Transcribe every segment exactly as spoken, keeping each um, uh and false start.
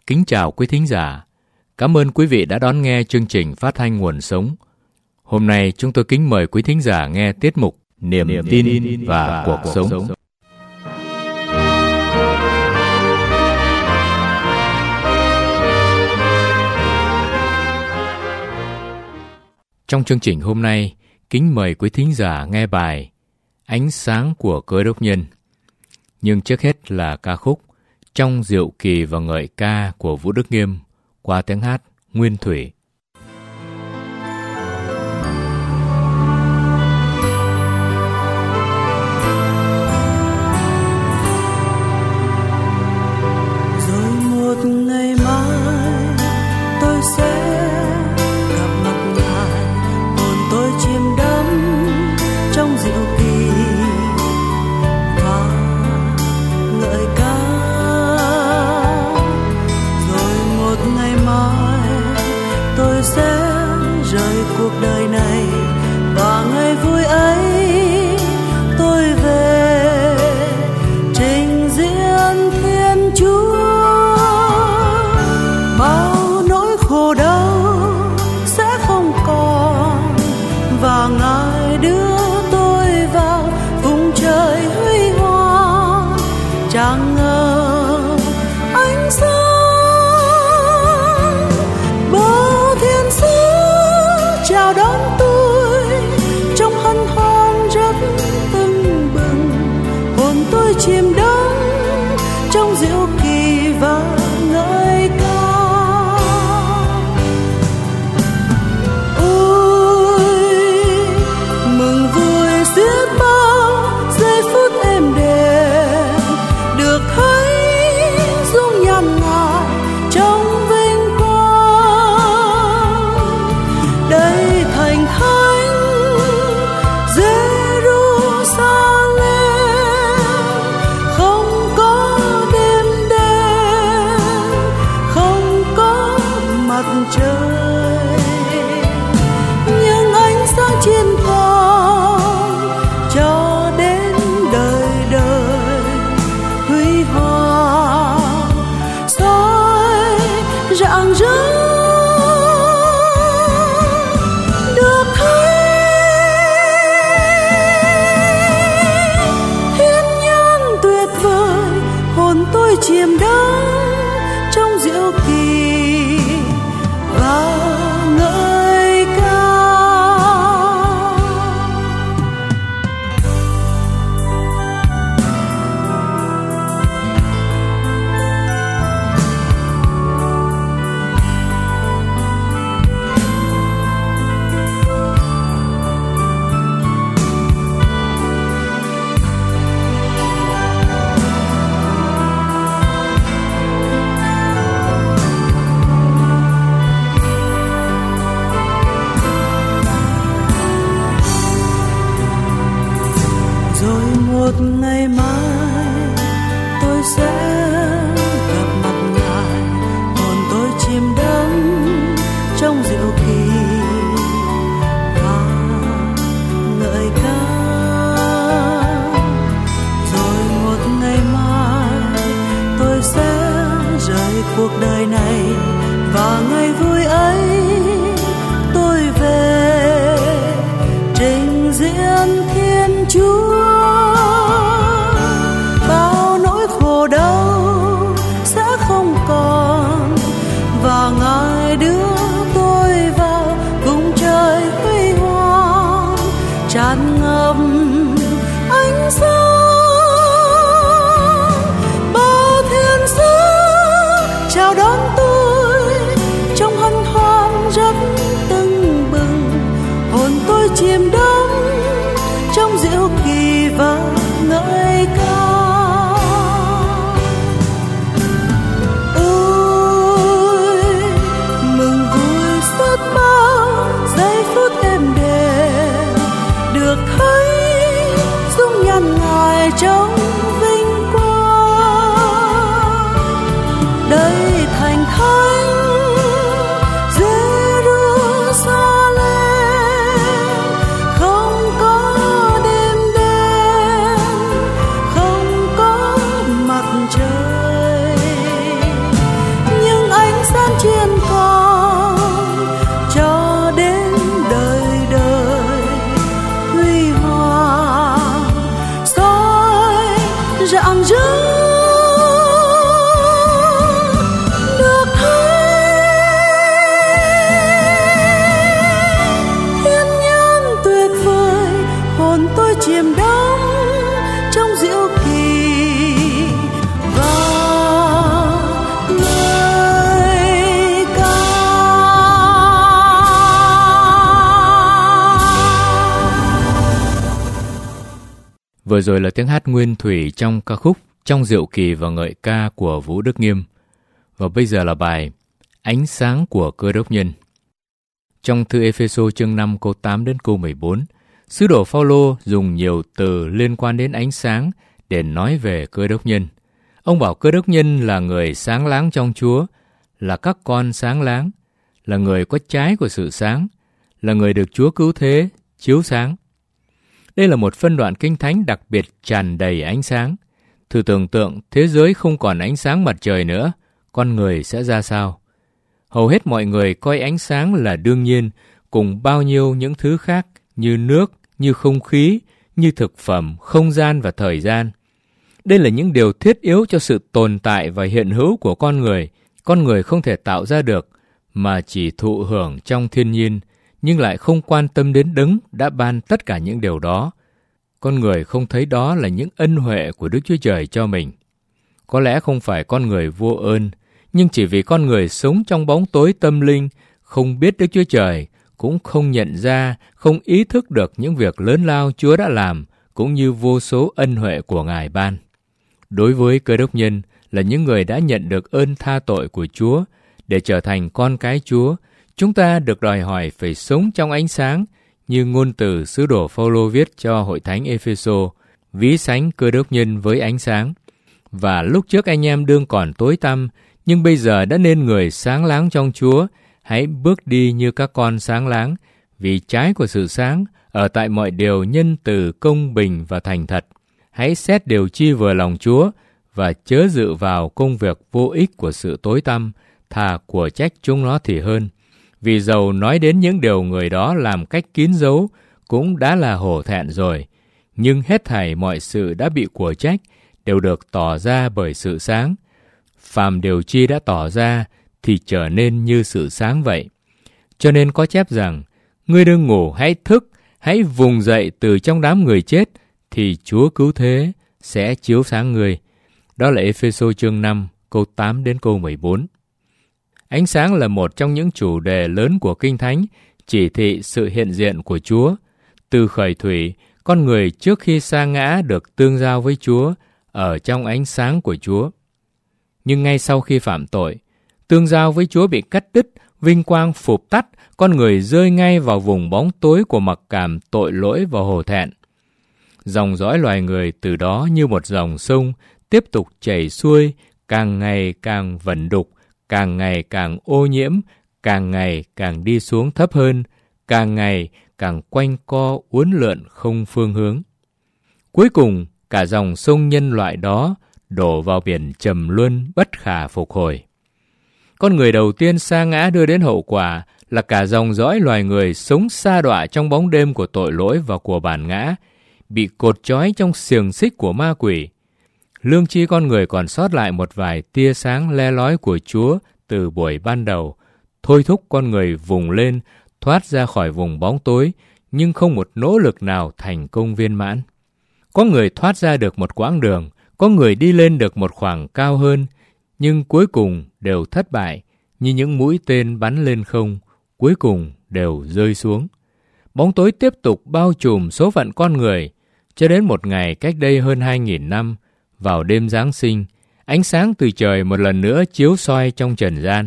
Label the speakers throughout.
Speaker 1: Kính chào quý thính giả. Cảm ơn quý vị đã đón nghe chương trình phát thanh Nguồn Sống. Hôm nay chúng tôi kính mời quý thính giả nghe tiết mục Niềm, Niềm tin, tin và, và cuộc, cuộc sống. sống. Trong chương trình hôm nay, kính mời quý thính giả nghe bài Ánh sáng của Cơ Đốc nhân. Nhưng trước hết là ca khúc Trong Diệu Kỳ và Ngợi Ca của Vũ Đức Nghiêm qua tiếng hát Nguyên Thủy.
Speaker 2: Rồi một ngày mai tôi sẽ gặp mặt Ngài, hồn tôi chìm đắm trong diệu kỳ và ngợi ca. Rồi một ngày mai tôi sẽ rời cuộc đời này, và ngày vui ấy tôi về trình diễn Thiên Chúa. Bao nỗi khổ đau sẽ không còn, và Ngài đưa tôi vào vùng trời huy hoàng tràn ngập ánh sáng. Bao thiên sứ chào đón tôi trong hân hoan rất tưng bừng, hồn tôi chìm đắm trong diệu kỳ và ngợi ca. Ôi mừng vui xiết bao giây phút êm đềm, được thấy dung nhan Ngài trong vinh quang. Đây thành thánh Giê-ru-sa-lem, không có đêm đen, không có mặt trời, nhưng ánh sáng chiến thắng cho đến đời đời huy hoàng soi rạng rỡ. Được thấy thiên nhiên tuyệt vời, hồn tôi chìm đắm trong diệu kỳ và ngợi ca. Rồi một ngày mai tôi sẽ gặp mặt Ngài, hồn tôi chìm đắm trong diệu kỳ và ngợi ca. Rồi một ngày mai tôi sẽ rời cuộc đời này, và ngày vui ấy tôi về trình diễn Thiên Chúa. Bao nỗi khổ đau sẽ không còn, và Ngài đưa tôi vào vùng trời huy hoàng tràn ngập ánh sáng. Bao thiên sứ chào đón tôi trong hân
Speaker 1: Vừa rồi là tiếng hát nguyên thủy trong ca khúc Trong Diệu Kỳ và Ngợi Ca của Vũ Đức Nghiêm. Và bây giờ là bài Ánh Sáng của Cơ Đốc Nhân. Trong thư Ê-phê-sô chương năm câu tám đến câu mười bốn, sứ đồ Phao-lô dùng nhiều từ liên quan đến ánh sáng để nói về Cơ Đốc Nhân. Ông bảo Cơ Đốc Nhân là người sáng láng trong Chúa, là các con sáng láng, là người có trái của sự sáng, là người được Chúa cứu thế, chiếu sáng. Đây là một phân đoạn kinh thánh đặc biệt tràn đầy ánh sáng. Thử tưởng tượng thế giới không còn ánh sáng mặt trời nữa, con người sẽ ra sao? Hầu hết mọi người coi ánh sáng là đương nhiên, cùng bao nhiêu những thứ khác như nước, như không khí, như thực phẩm, không gian và thời gian. Đây là những điều thiết yếu cho sự tồn tại và hiện hữu của con người. Con người không thể tạo ra được, mà chỉ thụ hưởng trong thiên nhiên, nhưng lại không quan tâm đến Đấng đã ban tất cả những điều đó. Con người không thấy đó là những ân huệ của Đức Chúa Trời cho mình. Có lẽ không phải con người vô ơn, nhưng chỉ vì con người sống trong bóng tối tâm linh, không biết Đức Chúa Trời, cũng không nhận ra, không ý thức được những việc lớn lao Chúa đã làm, cũng như vô số ân huệ của Ngài ban. Đối với Cơ Đốc nhân là những người đã nhận được ơn tha tội của Chúa, để trở thành con cái Chúa, chúng ta được đòi hỏi phải sống trong ánh sáng, như ngôn từ sứ đồ Phao-lô viết cho hội thánh Ê-phê-sô, ví sánh Cơ Đốc nhân với ánh sáng. Và lúc trước anh em đương còn tối tăm, nhưng bây giờ đã nên người sáng láng trong Chúa. Hãy bước đi như các con sáng láng, vì trái của sự sáng ở tại mọi điều nhân từ, công bình và thành thật. Hãy xét điều chi vừa lòng Chúa, và chớ dự vào công việc vô ích của sự tối tăm, thà của trách chúng nó thì hơn. Vì dầu nói đến những điều người đó làm cách kín dấu, cũng đã là hổ thẹn rồi. Nhưng hết thảy mọi sự đã bị của trách, đều được tỏ ra bởi sự sáng. Phàm điều chi đã tỏ ra, thì trở nên như sự sáng vậy. Cho nên có chép rằng, ngươi đừng ngủ, hãy thức, hãy vùng dậy từ trong đám người chết, thì Chúa cứu thế sẽ chiếu sáng ngươi. Đó là Ê-phê-sô chương năm, câu tám đến câu mười bốn. Ánh sáng là một trong những chủ đề lớn của Kinh Thánh, chỉ thị sự hiện diện của Chúa. Từ khởi thủy, con người trước khi sa ngã được tương giao với Chúa ở trong ánh sáng của Chúa. Nhưng ngay sau khi phạm tội, tương giao với Chúa bị cắt đứt, vinh quang phụp tắt, con người rơi ngay vào vùng bóng tối của mặc cảm tội lỗi và hổ thẹn. Dòng dõi loài người từ đó như một dòng sông tiếp tục chảy xuôi, càng ngày càng vẩn đục, càng ngày càng ô nhiễm, càng ngày càng đi xuống thấp hơn, càng ngày càng quanh co uốn lượn không phương hướng. Cuối cùng, cả dòng sông nhân loại đó đổ vào biển trầm luân bất khả phục hồi. Con người đầu tiên sa ngã đưa đến hậu quả là cả dòng dõi loài người sống sa đọa trong bóng đêm của tội lỗi và của bản ngã, bị cột trói trong xiềng xích của ma quỷ. Lương tri con người còn sót lại một vài tia sáng le lói của Chúa từ buổi ban đầu, thôi thúc con người vùng lên, thoát ra khỏi vùng bóng tối, nhưng không một nỗ lực nào thành công viên mãn. Có người thoát ra được một quãng đường, có người đi lên được một khoảng cao hơn, nhưng cuối cùng đều thất bại, như những mũi tên bắn lên không, cuối cùng đều rơi xuống. Bóng tối tiếp tục bao trùm số phận con người, cho đến một ngày cách đây hơn hai nghìn năm, vào đêm Giáng sinh, ánh sáng từ trời một lần nữa chiếu soi trong trần gian.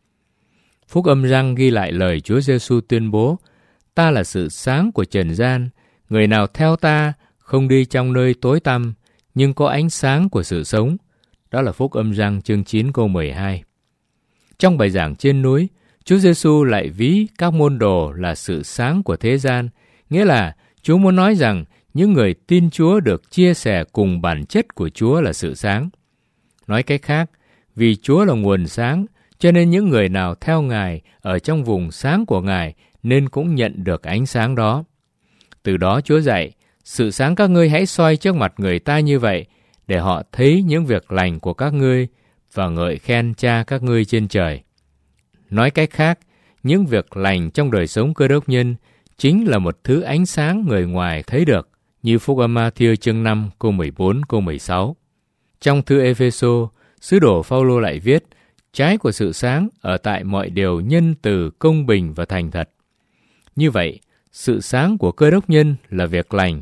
Speaker 1: Phúc âm Giăng ghi lại lời Chúa Giêsu tuyên bố: Ta là sự sáng của trần gian, người nào theo ta không đi trong nơi tối tăm, nhưng có ánh sáng của sự sống. Đó là Phúc âm Giăng chương chín câu mười hai. Trong bài giảng trên núi, Chúa Giêsu lại ví các môn đồ là sự sáng của thế gian, nghĩa là Chúa muốn nói rằng những người tin Chúa được chia sẻ cùng bản chất của Chúa là sự sáng. Nói cách khác, vì Chúa là nguồn sáng, cho nên những người nào theo Ngài ở trong vùng sáng của Ngài nên cũng nhận được ánh sáng đó. Từ đó Chúa dạy, sự sáng các ngươi hãy soi trước mặt người ta như vậy, để họ thấy những việc lành của các ngươi và ngợi khen Cha các ngươi trên trời. Nói cách khác, những việc lành trong đời sống Cơ Đốc nhân chính là một thứ ánh sáng người ngoài thấy được, như Phúc âm Ma-thi-ơ chương năm câu mười bốn câu mười sáu. Trong thư Ê-phê-sô, sứ đồ Phao-lô lại viết, trái của sự sáng ở tại mọi điều nhân từ, công bình và thành thật. Như vậy, sự sáng của Cơ Đốc nhân là việc lành,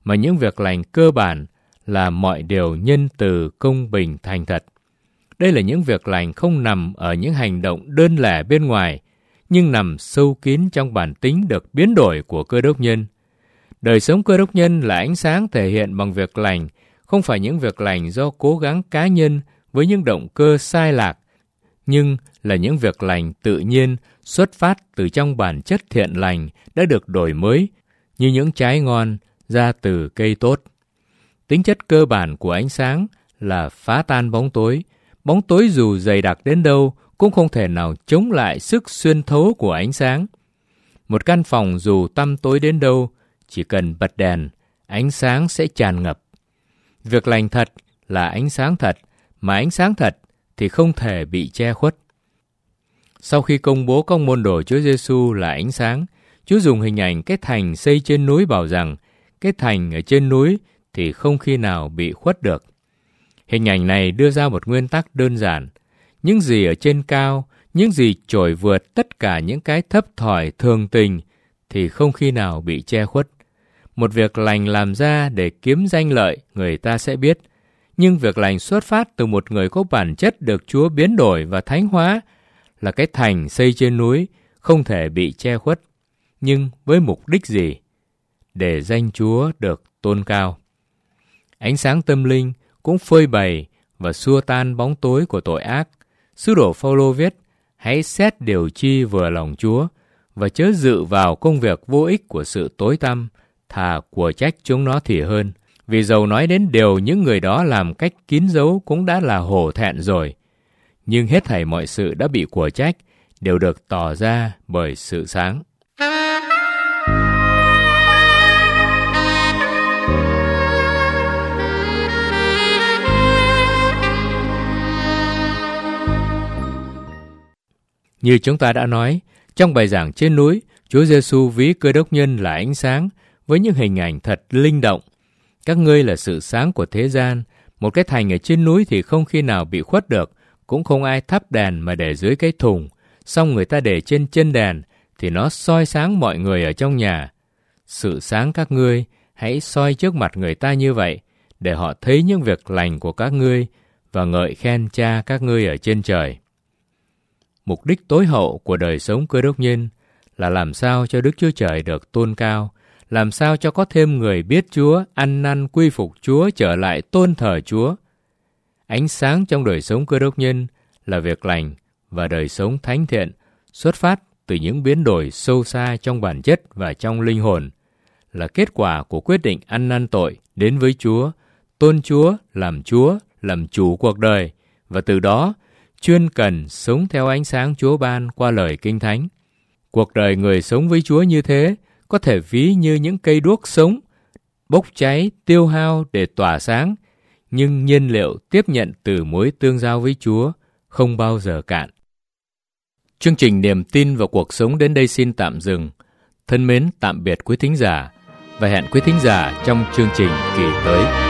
Speaker 1: mà những việc lành cơ bản là mọi điều nhân từ, công bình, thành thật. Đây là những việc lành không nằm ở những hành động đơn lẻ bên ngoài, nhưng nằm sâu kín trong bản tính được biến đổi của Cơ Đốc nhân. Đời sống Cơ Đốc nhân là ánh sáng thể hiện bằng việc lành, không phải những việc lành do cố gắng cá nhân với những động cơ sai lạc, nhưng là những việc lành tự nhiên xuất phát từ trong bản chất thiện lành đã được đổi mới, như những trái ngon ra từ cây tốt. Tính chất cơ bản của ánh sáng là phá tan bóng tối. Bóng tối dù dày đặc đến đâu cũng không thể nào chống lại sức xuyên thấu của ánh sáng. Một căn phòng dù tăm tối đến đâu, chỉ cần bật đèn, ánh sáng sẽ tràn ngập. Việc lành thật là ánh sáng thật, mà ánh sáng thật thì không thể bị che khuất. Sau khi công bố các môn đồ Chúa Giêsu là ánh sáng, Chúa dùng hình ảnh cái thành xây trên núi bảo rằng cái thành ở trên núi thì không khi nào bị khuất được. Hình ảnh này đưa ra một nguyên tắc đơn giản. Những gì ở trên cao, những gì trội vượt tất cả những cái thấp thỏi thường tình thì không khi nào bị che khuất. Một việc lành làm ra để kiếm danh lợi, người ta sẽ biết. Nhưng việc lành xuất phát từ một người có bản chất được Chúa biến đổi và thánh hóa là cái thành xây trên núi, không thể bị che khuất. Nhưng với mục đích gì? Để danh Chúa được tôn cao. Ánh sáng tâm linh cũng phơi bày và xua tan bóng tối của tội ác. Sứ đồ Phao-lô viết: hãy xét điều chi vừa lòng Chúa và chớ dự vào công việc vô ích của sự tối tăm, thà của trách chúng nó thì hơn. Vì dầu nói đến điều những người đó làm cách kín dấu cũng đã là hổ thẹn rồi. Nhưng hết thảy mọi sự đã bị của trách đều được tỏ ra bởi sự sáng. Như chúng ta đã nói, trong bài giảng trên núi, Chúa Giêsu ví Cơ Đốc nhân là ánh sáng với những hình ảnh thật linh động. Các ngươi là sự sáng của thế gian, một cái thành ở trên núi thì không khi nào bị khuất được, cũng không ai thắp đèn mà để dưới cái thùng, xong người ta để trên chân đèn thì nó soi sáng mọi người ở trong nhà. Sự sáng các ngươi hãy soi trước mặt người ta như vậy, để họ thấy những việc lành của các ngươi và ngợi khen Cha các ngươi ở trên trời. Mục đích tối hậu của đời sống Cơ Đốc nhân là làm sao cho Đức Chúa Trời được tôn cao, làm sao cho có thêm người biết Chúa, ăn năn quy phục Chúa, trở lại tôn thờ Chúa. Ánh sáng trong đời sống Cơ Đốc nhân là việc lành và đời sống thánh thiện, xuất phát từ những biến đổi sâu xa trong bản chất và trong linh hồn, là kết quả của quyết định ăn năn tội đến với Chúa, tôn Chúa, làm Chúa, làm chủ cuộc đời, và từ đó chuyên cần sống theo ánh sáng Chúa ban qua lời Kinh Thánh. Cuộc đời người sống với Chúa như thế có thể ví như những cây đuốc sống, bốc cháy, tiêu hao để tỏa sáng, nhưng nhiên liệu tiếp nhận từ mối tương giao với Chúa không bao giờ cạn. Chương trình Niềm tin vào cuộc sống đến đây xin tạm dừng. Thân mến tạm biệt quý thính giả và hẹn quý thính giả trong chương trình kỳ tới.